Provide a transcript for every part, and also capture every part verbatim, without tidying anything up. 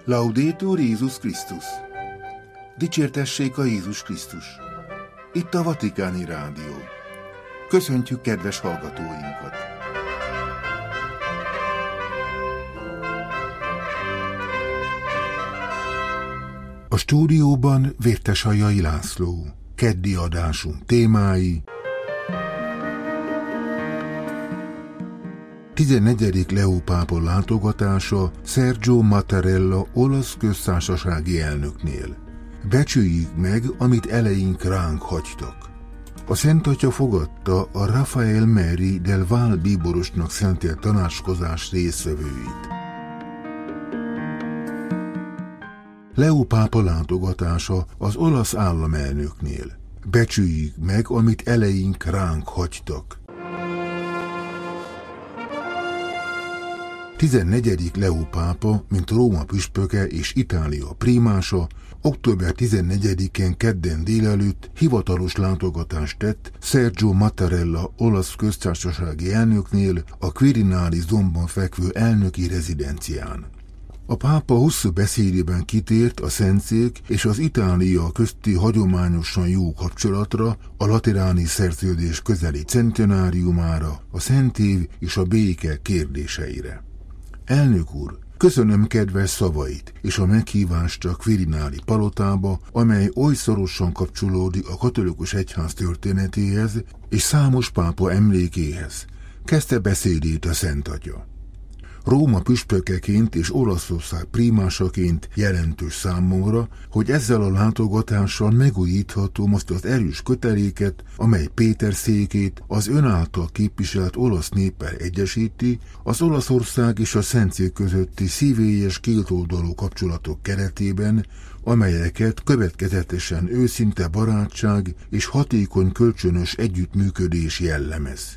Laudetur Jézus Krisztus! Dicsértessék a Jézus Krisztus! Itt a Vatikáni Rádió. Köszöntjük kedves hallgatóinkat! A stúdióban Vértesajai László. Keddi adásunk témái: tizennegyedik Leó pápa látogatása Sergio Mattarella olasz köztársasági elnöknél. Becsüljük meg, amit eleink ránk hagytak. A Szent Atya fogadta a Rafael Meri del Val bíborosnak szentelt tanácskozás résztvevőit. Leó pápa látogatása az olasz államelnöknél. Becsüljük meg, amit eleink ránk hagytak. tizennegyedik Leó pápa, mint Róma püspöke és Itália prímása, október tizennegyedikén kedden délelőtt hivatalos látogatást tett Sergio Mattarella olasz köztársasági elnöknél a Quirinali dombon fekvő elnöki rezidencián. A pápa hosszú beszédében kitért a Szentszék és az Itália közti hagyományosan jó kapcsolatra, a lateráni szerződés közeli centenáriumára, a szentév és a béke kérdéseire. Elnök úr, köszönöm kedves szavait és a meghívást a Quirinali palotába, amely oly szorosan kapcsolódik a katolikus egyház történetéhez és számos pápa emlékéhez, kezdte beszédét a Szent Atya. Róma püspökeként és Olaszország prímásaként jelentős számomra, hogy ezzel a látogatással megújíthatom azt az erős köteléket, amely Péter székét az ön által képviselt olasz néppel egyesíti, az Olaszország és a Szentszék közötti szívélyes kétoldalú kapcsolatok keretében, amelyeket következetesen őszinte barátság és hatékony kölcsönös együttműködés jellemez.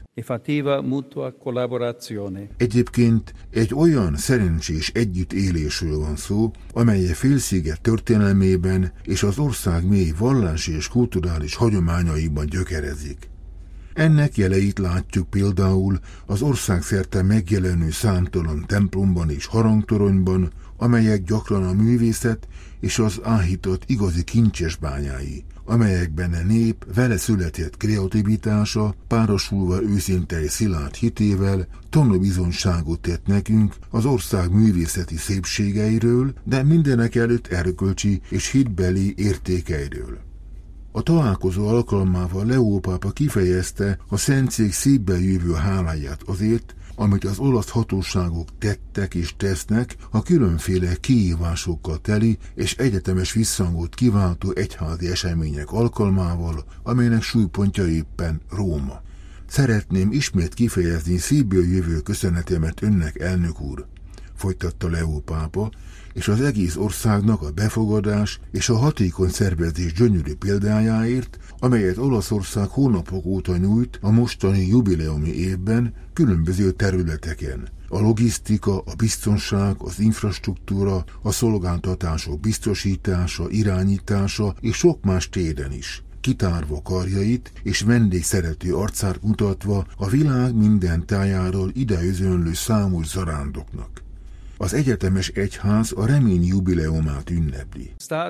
Egyébként egy olyan szerencsés együttélésről van szó, amely a félsziget történelmében és az ország mély vallási és kulturális hagyományaiban gyökerezik. Ennek jeleit látjuk például az országszerte megjelenő számtalan templomban és harangtoronyban, amelyek gyakran a művészet és az áhított igazi kincses bányái, amelyekben a nép vele született kreativitása, párosulva őszinte és szilárd hitével tanúbizonyságot tett nekünk az ország művészeti szépségeiről, de mindenek előtt erkölcsi és hitbeli értékeiről. A találkozó alkalmával Leó pápa kifejezte a Szentszék szívből jövő háláját azért, amit az olasz hatóságok tettek és tesznek a különféle kihívásokkal teli és egyetemes visszhangot kiváltó egyházi események alkalmával, amelynek súlypontja éppen Róma. Szeretném ismét kifejezni szívből jövő köszönetemet önnek, elnök úr, folytatta Leó pápa, és az egész országnak a befogadás és a hatékony szervezés gyönyörű példájáért, amelyet Olaszország hónapok óta nyújt a mostani jubileumi évben különböző területeken. A logisztika, a biztonság, az infrastruktúra, a szolgáltatások biztosítása, irányítása és sok más téren is, kitárva karjait és vendégszerető arcát mutatva a világ minden tájáról ideözönlő számos zarándoknak. Az egyetemes egyház a remény jubileumát ünnepli.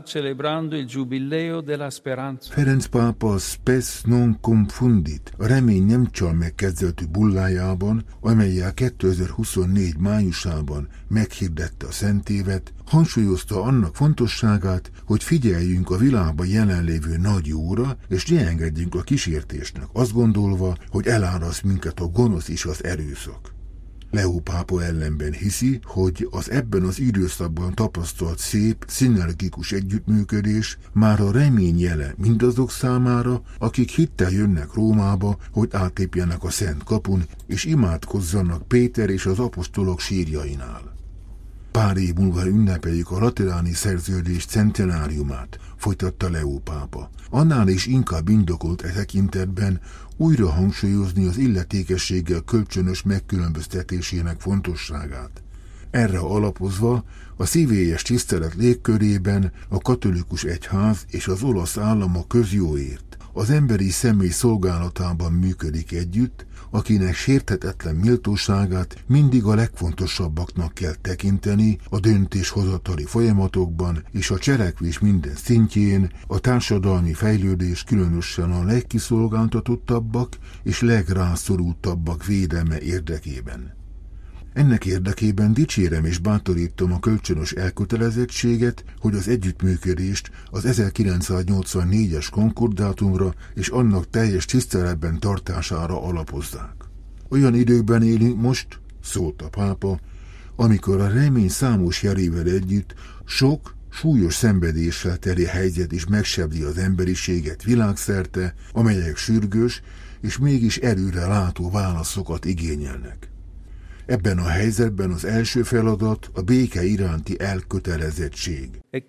Ferenc pápa Spes non confundit, a remény nem csal meg kezdetű bullájában, amellyel kétezer-huszonnégy májusában meghirdette a szentévet, hangsúlyozta annak fontosságát, hogy figyeljünk a világban jelenlévő nagy jóra, és ne engedjünk a kísértésnek, azt gondolva, hogy eláraszt minket a gonosz és az erőszak. Leó pápa ellenben hiszi, hogy az ebben az időszakban tapasztalt szép, szinergikus együttműködés már a remény jele mindazok számára, akik hittel jönnek Rómába, hogy átlépjenek a Szent kapun, és imádkozzanak Péter és az apostolok sírjainál. Pár év múlva ünnepeljük a lateráni szerződés centenáriumát, folytatta Leó pápa. Annál is inkább indokolt e tekintetben újra hangsúlyozni az illetékességgel kölcsönös megkülönböztetésének fontosságát. Erre alapozva a szívélyes tisztelet légkörében a katolikus egyház és az olasz állam a közjóért, az emberi személy szolgálatában működik együtt, akinek sérthetetlen méltóságát mindig a legfontosabbaknak kell tekinteni a döntéshozatali folyamatokban és a cselekvés minden szintjén, a társadalmi fejlődés különösen a legkiszolgáltatottabbak és legrászorultabbak védelme érdekében. Ennek érdekében dicsérem és bátorítom a kölcsönös elkötelezettséget, hogy az együttműködést az ezerkilencszáznyolcvannégyes konkordátumra és annak teljes tiszteletben tartására alapozzák. Olyan időkben élünk most, szólt a pápa, amikor a remény számos jelével együtt sok, súlyos szenvedéssel teli helyzet is megsebzi az emberiséget világszerte, amelyek sürgős és mégis előre látó válaszokat igényelnek. Ebben a helyzetben az első feladat a béke iránti elkötelezettség.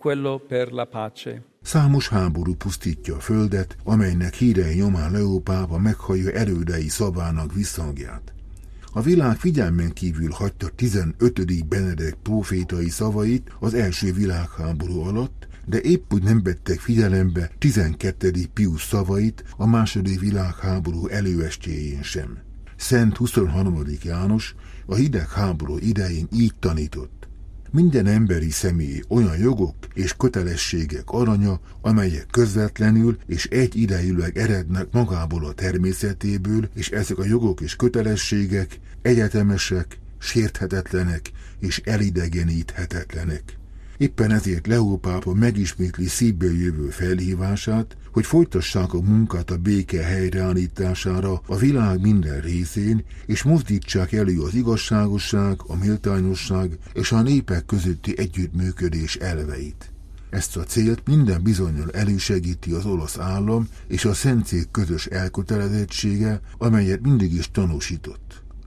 Számos háború pusztítja a földet, amelynek hírei nyomán Leó pápa meghallja erődei szavának visszhangját. A világ figyelmen kívül hagyta tizenötödik Benedek prófétai szavait az első világháború alatt, de épp úgy nem vettek figyelembe tizenkettedik Pius szavait a második világháború előestéjén sem. Szent huszonharmadik János a hidegháború idején így tanított. Minden emberi személy olyan jogok és kötelességek aranya, amelyek közvetlenül és egyidejűleg erednek magából a természetéből, és ezek a jogok és kötelességek egyetemesek, sérthetetlenek és elidegeníthetetlenek. Éppen ezért Leó pápa megismétli szívből jövő felhívását, hogy folytassák a munkát a béke helyreállítására a világ minden részén, és mozdítsák elő az igazságosság, a méltányosság és a népek közötti együttműködés elveit. Ezt a célt minden bizonnyal elősegíti az olasz állam és a Szentszék közös elkötelezettsége, amelyet mindig is tanúsított.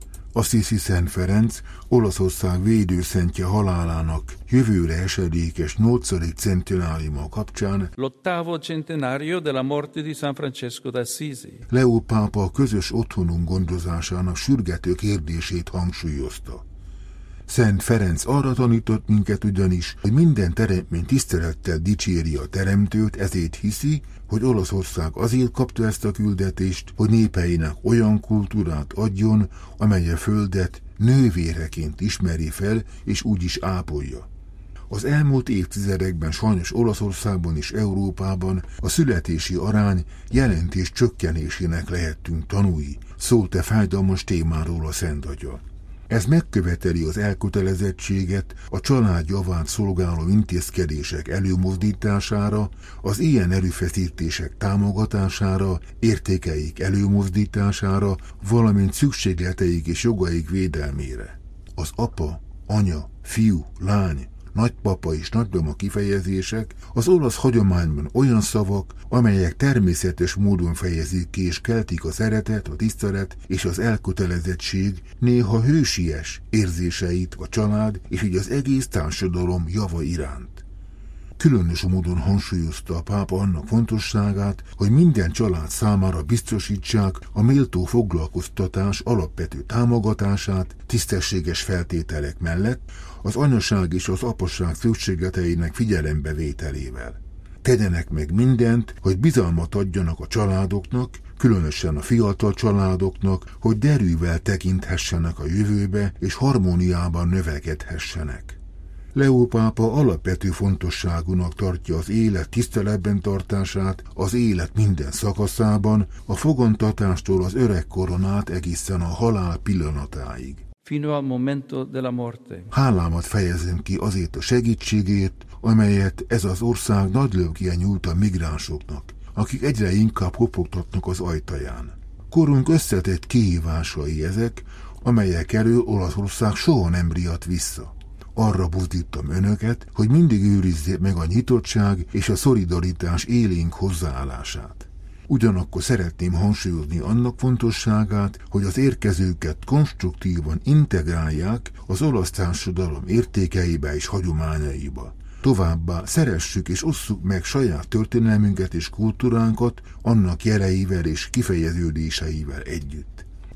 Assisi Szent Ferenc, Olaszország védőszentje halálának jövőre esedékes nyolcadik centenáriuma kapcsán l'ottavo centenario della morte di San Francesco d'Assisi. Leó pápa a közös otthonunk gondozásának sürgető kérdését hangsúlyozta. Szent Ferenc arra tanított minket ugyanis, hogy minden teremtmény tisztelettel dicséri a Teremtőt, ezért hiszi, hogy Olaszország azért kapta ezt a küldetést, hogy népeinek olyan kultúrát adjon, amely a földet nővéreként ismeri fel és úgy is ápolja. Az elmúlt évtizedekben sajnos Olaszországban és Európában a születési arány jelentős csökkenésének lehettünk tanúi, szólt-e fájdalmas témáról a Szent Atya. Ez megköveteli az elkötelezettséget a család javát szolgáló intézkedések előmozdítására, az ilyen erőfeszítések támogatására, értékeik előmozdítására, valamint szükségleteik és jogaik védelmére. Az apa, anya, fiú, lány, nagypapa és nagymama kifejezések az olasz hagyományban olyan szavak, amelyek természetes módon fejezik ki és keltik a szeretet, a tisztelet és az elkötelezettség, néha hősies érzéseit a család és így az egész társadalom java iránt. Különös módon hangsúlyozta a pápa annak fontosságát, hogy minden család számára biztosítsák a méltó foglalkoztatás alapvető támogatását tisztességes feltételek mellett, az anyaság és az apaság szükségleteinek figyelembevételével. Tegyenek meg mindent, hogy bizalmat adjanak a családoknak, különösen a fiatal családoknak, hogy derűvel tekinthessenek a jövőbe és harmóniában növekedhessenek. Leó pápa alapvető fontosságúnak tartja az élet tiszteletben tartását az élet minden szakaszában, a fogantatástól az öregkoron át egészen a halál pillanatáig. Fino al momento della morte. Hálámat fejezem ki azért a segítségért, amelyet ez az ország nagylelkűen nyújt a migránsoknak, akik egyre inkább kopogtatnak az ajtaján. Korunk összetett kihívásai ezek, amelyek elől Olaszország soha nem riadt vissza. Arra buzdítom önöket, hogy mindig őrizzék meg a nyitottság és a szolidaritás élénk hozzáállását. Ugyanakkor szeretném hangsúlyozni annak fontosságát, hogy az érkezőket konstruktívan integrálják az olasz társadalom értékeibe és hagyományaiba. Továbbá szeressük és osszuk meg saját történelmünket és kultúránkat annak jeleivel és kifejeződéseivel együtt.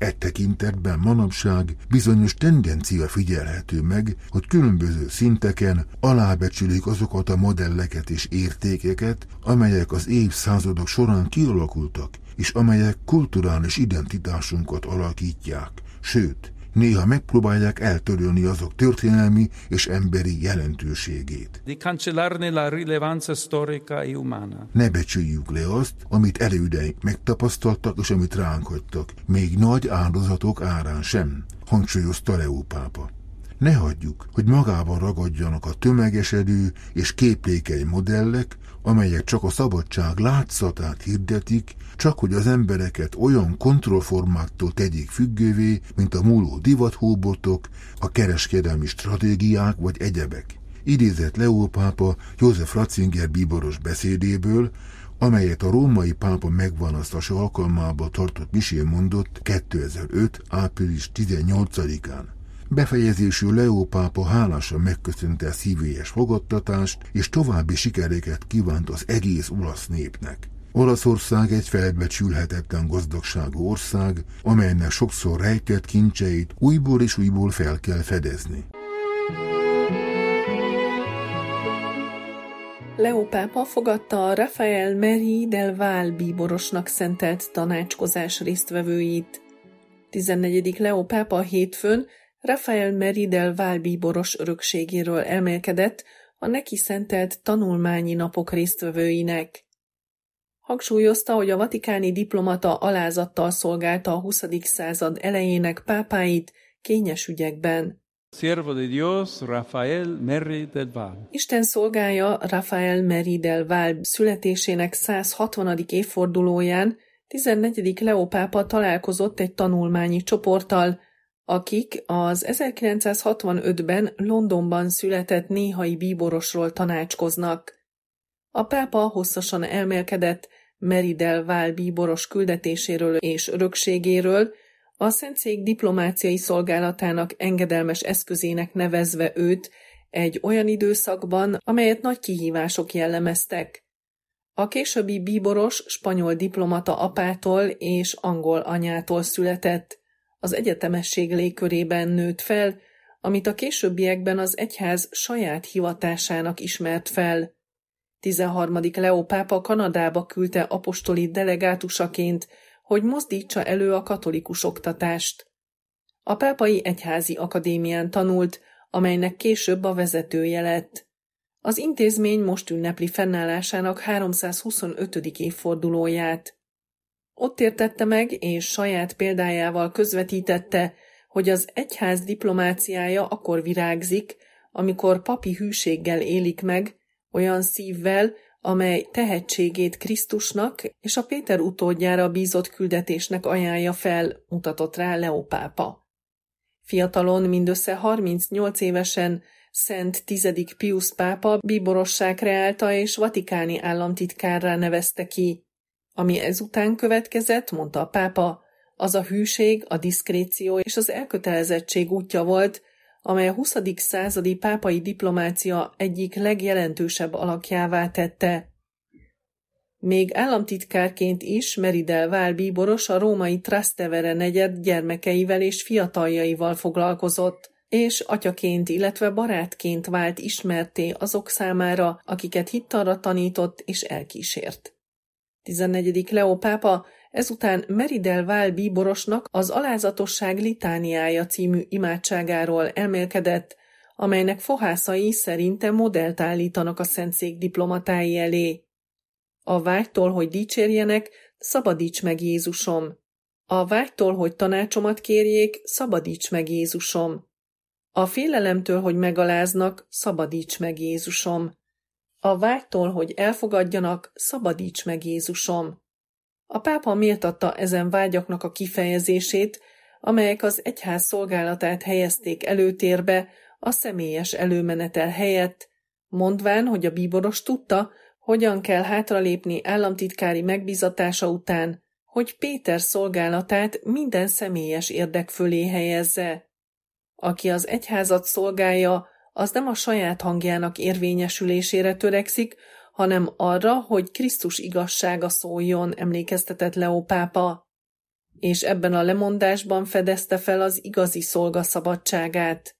E tekintetben manapság bizonyos tendencia figyelhető meg, hogy különböző szinteken alábecsülik azokat a modelleket és értékeket, amelyek az évszázadok során kialakultak, és amelyek kulturális identitásunkat alakítják, sőt, néha megpróbálják eltörölni azok történelmi és emberi jelentőségét. Di cancellarne la rilevanza storica e umana. Ne becsüljük le azt, amit elődeink megtapasztaltak és amit ránk hagytak, még nagy áldozatok árán sem, hangsúlyozta Leó pápa. Ne hagyjuk, hogy magában ragadjanak a tömegesedő és képlékeny modellek, amelyek csak a szabadság látszatát hirdetik, csak hogy az embereket olyan kontrollformáktól tegyék függővé, mint a múló divathóbotok, a kereskedelmi stratégiák vagy egyebek. Idézett Leó pápa József Ratzinger bíboros beszédéből, amelyet a római pápa megválasztása alkalmából tartott misén mondott kétezer-öt. április tizennyolcadikán. Befejezésül Leó pápa hálásan megköszönte szívélyes fogadtatást, és további sikereket kívánt az egész olasz népnek. Olaszország egy felbecsülhetetlen gazdagságú ország, amelynek sokszor rejtett kincseit újból és újból fel kell fedezni. Leó pápa fogadta a Rafael Merhi del Val bíborosnak szentelt tanácskozás résztvevőit. tizennegyedik Leó pápa hétfőn Rafael Merhi del Val bíboros örökségéről elmélkedett a neki szentelt tanulmányi napok résztvevőinek. Hangsúlyozta, hogy a vatikáni diplomata alázattal szolgálta a huszadik század elejének pápáit kényes ügyekben. Siervo de Dios Rafael Merhi del Val. Isten szolgája Rafael Merhi del Val születésének száz hatvanadik évfordulóján tizennegyedik Leó pápa találkozott egy tanulmányi csoporttal, akik az ezerkilencszázhatvanötben Londonban született néhai bíborosról tanácskoznak. A pápa hosszasan elmélkedett Merhi del Val bíboros küldetéséről és örökségéről, a Szentszék diplomáciai szolgálatának engedelmes eszközének nevezve őt egy olyan időszakban, amelyet nagy kihívások jellemeztek. A későbbi bíboros spanyol diplomata apától és angol anyától született. Az egyetemesség légkörében nőtt fel, amit a későbbiekben az egyház saját hivatásának ismert fel. tizenharmadik Leó pápa Kanadába küldte apostoli delegátusaként, hogy mozdítsa elő a katolikus oktatást. A pápai egyházi akadémián tanult, amelynek később a vezetője lett. Az intézmény most ünnepli fennállásának háromszázhuszonötödik évfordulóját. Ott értette meg, és saját példájával közvetítette, hogy az egyház diplomáciája akkor virágzik, amikor papi hűséggel élik meg, olyan szívvel, amely tehetségét Krisztusnak és a Péter utódjára bízott küldetésnek ajánlja fel, mutatott rá Leó pápa. Fiatalon, mindössze harmincnyolc évesen Szent tizedik Piusz pápa bíborossá kreálta és vatikáni államtitkárrá nevezte ki. Ami ezután következett, mondta a pápa, az a hűség, a diszkréció és az elkötelezettség útja volt, amely a huszadik századi pápai diplomácia egyik legjelentősebb alakjává tette. Még államtitkárként is Merhi del Val bíboros a római Trastevere negyed gyermekeivel és fiataljaival foglalkozott, és atyaként, illetve barátként vált ismertté azok számára, akiket hittanra tanított és elkísért. tizennegyedik Leó pápa ezután Merhi del Val bíborosnak az Alázatosság litániája című imádságáról elmélkedett, amelynek fohászai szerinte modellt állítanak a Szentszék diplomatái elé. A vágytól, hogy dicsérjenek, szabadíts meg Jézusom. A vágytól, hogy tanácsomat kérjék, szabadíts meg Jézusom. A félelemtől, hogy megaláznak, szabadíts meg Jézusom. A vágytól, hogy elfogadjanak, szabadíts meg Jézusom. A pápa méltatta ezen vágyaknak a kifejezését, amelyek az egyház szolgálatát helyezték előtérbe a személyes előmenetel helyett, mondván, hogy a bíboros tudta, hogyan kell hátralépni államtitkári megbízatása után, hogy Péter szolgálatát minden személyes érdek fölé helyezze. Aki az egyházat szolgálja, az nem a saját hangjának érvényesülésére törekszik, hanem arra, hogy Krisztus igazsága szóljon, emlékeztetett Leó pápa. és ebben a lemondásban fedezte fel az igazi szolga szabadságát.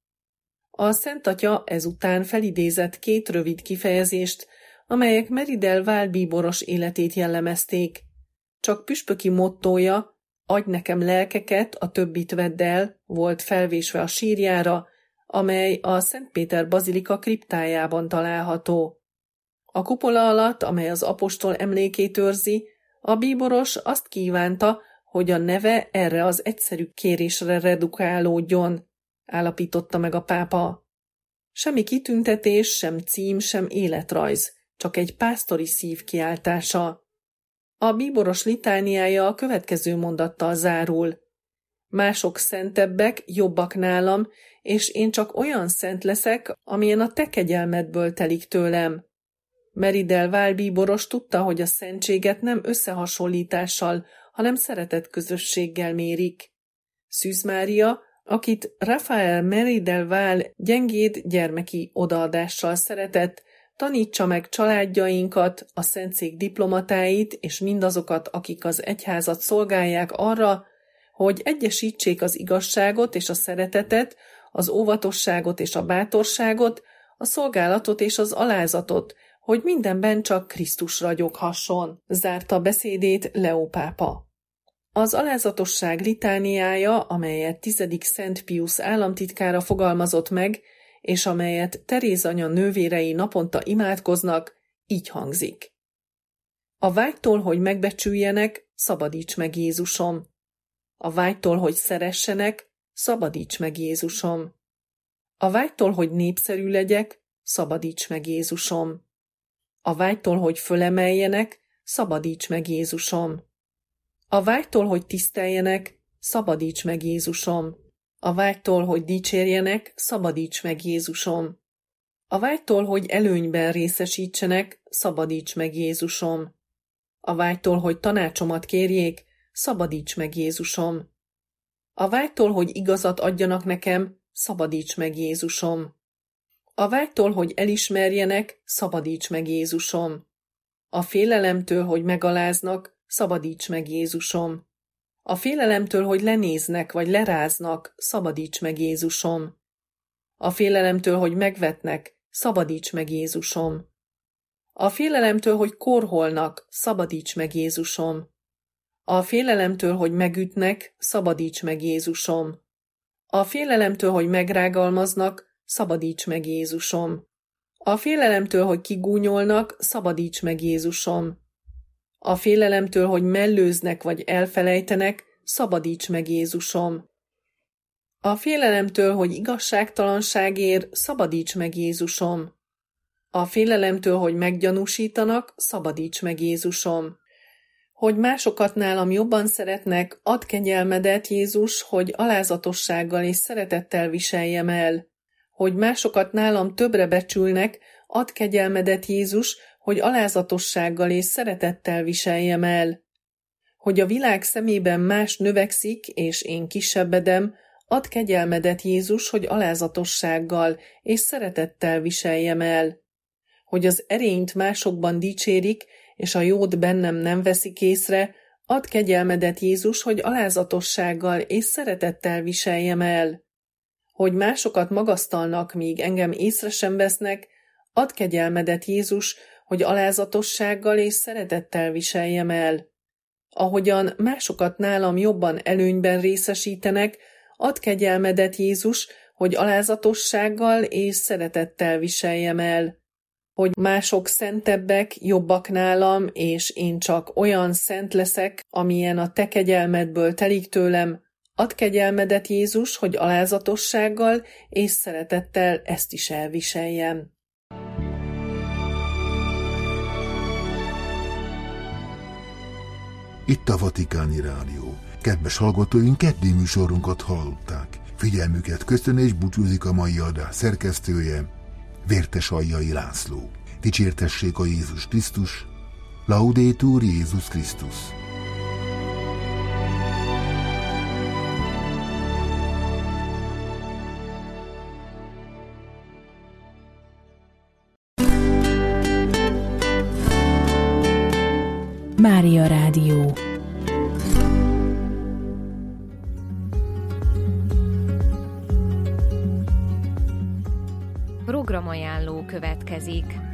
A Szent Atya ezután felidézett két rövid kifejezést, amelyek Mary del Val bíboros életét jellemezték. Csak püspöki mottója, adj nekem lelkeket, a többit vedd el, volt felvésve a sírjára, amely a Szent Péter bazilika kriptájában található. A kupola alatt, amely az apostol emlékét őrzi, a bíboros azt kívánta, hogy a neve erre az egyszerű kérésre redukálódjon, állapította meg a pápa. Semmi kitüntetés, sem cím, sem életrajz, csak egy pásztori szív kiáltása. A bíboros litániája a következő mondattal zárul. Mások szentebbek, jobbak nálam, és én csak olyan szent leszek, amilyen a te kegyelmedből telik tőlem. Mary del Val bíboros tudta, hogy a szentséget nem összehasonlítással, hanem szeretett közösséggel mérik. Szűz Mária, akit Rafael Mary del Val gyengéd gyermeki odaadással szeretett, tanítsa meg családjainkat, a szentszék diplomatáit és mindazokat, akik az egyházat szolgálják arra, hogy egyesítsék az igazságot és a szeretetet, az óvatosságot és a bátorságot, a szolgálatot és az alázatot, hogy mindenben csak Krisztus ragyoghasson, zárta beszédét Leó pápa. Az alázatosság litániája, amelyet tizedik Szent Piusz államtitkára fogalmazott meg, és amelyet Teréz anya nővérei naponta imádkoznak, így hangzik. A vágytól, hogy megbecsüljenek, szabadíts meg Jézusom. A vágytól, hogy szeressenek, szabadíts meg Jézusom. A vágytól, hogy népszerű legyek, szabadíts meg Jézusom. A vágytól, hogy fölemeljenek, szabadíts meg Jézusom. A vágytól, hogy tiszteljenek, szabadíts meg Jézusom. A vágytól, hogy dicsérjenek, szabadíts meg Jézusom. A vágytól, hogy előnyben részesítsenek, szabadíts meg Jézusom. A vágytól, hogy tanácsomat kérjék, szabadíts meg Jézusom. A vágytól, hogy igazat adjanak nekem, szabadíts meg Jézusom. A vágytól, hogy elismerjenek, szabadíts meg Jézusom. A félelemtől, hogy megaláznak, szabadíts meg Jézusom. A félelemtől, hogy lenéznek vagy leráznak, szabadíts meg Jézusom. A félelemtől, hogy megvetnek, szabadíts meg Jézusom. A félelemtől, hogy korholnak, szabadíts meg Jézusom. A félelemtől, hogy megütnek, szabadíts meg Jézusom. A félelemtől, hogy megrágalmaznak, szabadíts meg Jézusom. A félelemtől, hogy kigúnyolnak, szabadíts meg Jézusom. A félelemtől, hogy mellőznek vagy elfelejtenek, szabadíts meg Jézusom. A félelemtől, hogy igazságtalanságért, szabadíts meg Jézusom. A félelemtől, hogy meggyanúsítanak, szabadíts meg Jézusom. Hogy másokat nálam jobban szeretnek, add kegyelmedet, Jézus, hogy alázatossággal és szeretettel viseljem el. Hogy másokat nálam többre becsülnek, add kegyelmedet, Jézus, hogy alázatossággal és szeretettel viseljem el. Hogy a világ szemében más növekszik, és én kisebbedem, add kegyelmedet, Jézus, hogy alázatossággal és szeretettel viseljem el. Hogy az erényt másokban dicsérik, és a jót bennem nem veszik észre, add kegyelmedet, Jézus, hogy alázatossággal és szeretettel viseljem el. Hogy másokat magasztalnak, míg engem észre sem vesznek, add kegyelmedet, Jézus, hogy alázatossággal és szeretettel viseljem el. Ahogyan másokat nálam jobban előnyben részesítenek, add kegyelmedet, Jézus, hogy alázatossággal és szeretettel viseljem el. Hogy mások szentebbek, jobbak nálam, és én csak olyan szent leszek, amilyen a te kegyelmedből telik tőlem, add kegyelmedet, Jézus, hogy alázatossággal és szeretettel ezt is elviseljem. Itt a Vatikáni Rádió. Kedves hallgatóink, keddi műsorunkat hallották. Figyelmüket köszön és búcsúzik a mai adás szerkesztője, Vértesaljai László. Dicsértessék a Jézus Krisztus, Laudetur Jézus Krisztus. Mária Rádió. programajánló következik.